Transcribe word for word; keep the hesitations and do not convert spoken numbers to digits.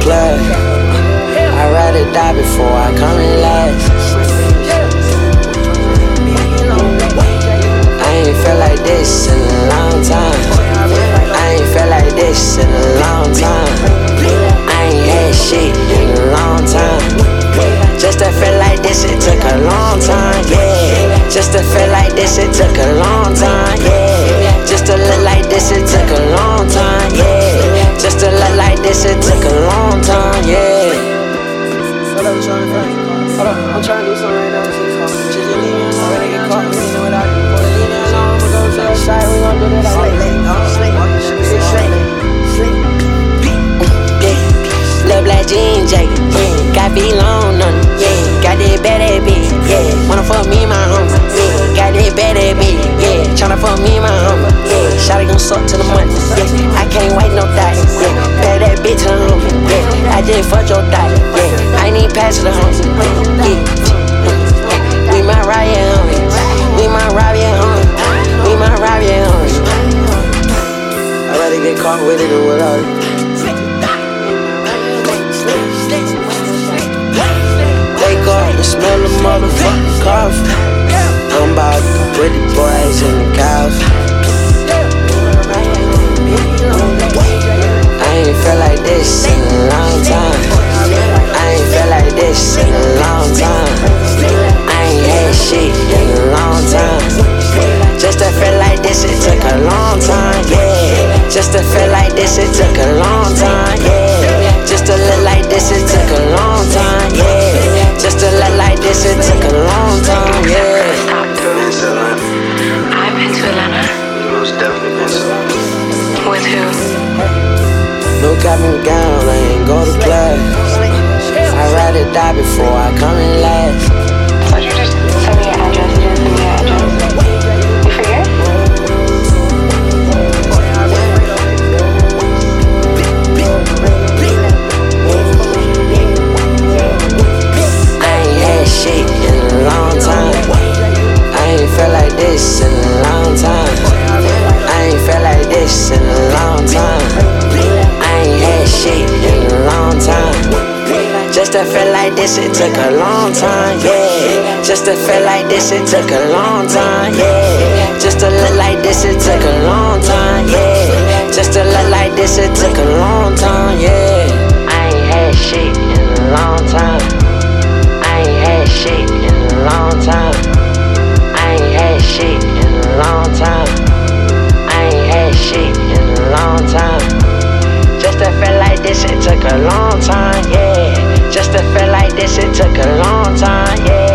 club. I'd rather die before I come in last. I ain't felt like this in a long time. I ain't felt like this in a long time. I ain't had shit in a long time. Just to feel like this, it took a long time, yeah. Just to feel like this, it took a long time, yeah. Just to look like this, it took a long time, yeah. Just to look like this, it took a long time, yeah. Hold up, hold up, I'm trying to do something right now. Just leave me alone, I gotta get caught, you know what I do. Leave me alone, I'ma go to the side, we gon' do that all night. Sleep, sleep, sleep, sleep. Little black jean jacket, yeah. Got V long on it, yeah. Got that bad bitch, yeah. Wanna fuck me, my homie, yeah. Got that bad bitch, yeah. Tryna fuck me, my homie, yeah. Shawty gon' suck to the money, yeah. I can't wait no thought, yeah. Pay that bitch to the homie, yeah. I just fucked your thought, yeah. I ain't even pass to the homie, yeah. We might rob ya, homie. We might rob ya, homie. We might rob ya, homie. I'd rather get caught with it than without it. Wake up and smell the motherfucking coffee. I'm about to put the boys in the coffee. I ain't felt like this in a long time. I ain't felt like this in a long time. I ain't had shit in a long time. Just to feel like this, it took a long time, yeah. Just to feel like this, it took a long time, yeah. Just to look like this, it took a long time, yeah. Just to look like this, it took a long time, yeah. I've been to Atlanta. Most definitely been to. With who? No cap and gown, I ain't go to class. I'd rather die before I come in last. Why'd you just send me your address? You didn't send me your address. You forget? I ain't had shit in a long time. I ain't felt like this in a long time. I ain't felt like this in a long time. I ain't had shit in a long time. Just to feel like this, it took a long time, yeah. Just to feel like this, it took a long time, yeah. Just to look like this, it took a long time, yeah. Just to look like this, it took a long time, yeah. I ain't had shit in a long time. I ain't had shit in a long time. I ain't had shit in a long time. I ain't had shit in a long time. Just to feel like this, it took a long time, yeah. Just to feel like this, it took a long time, yeah.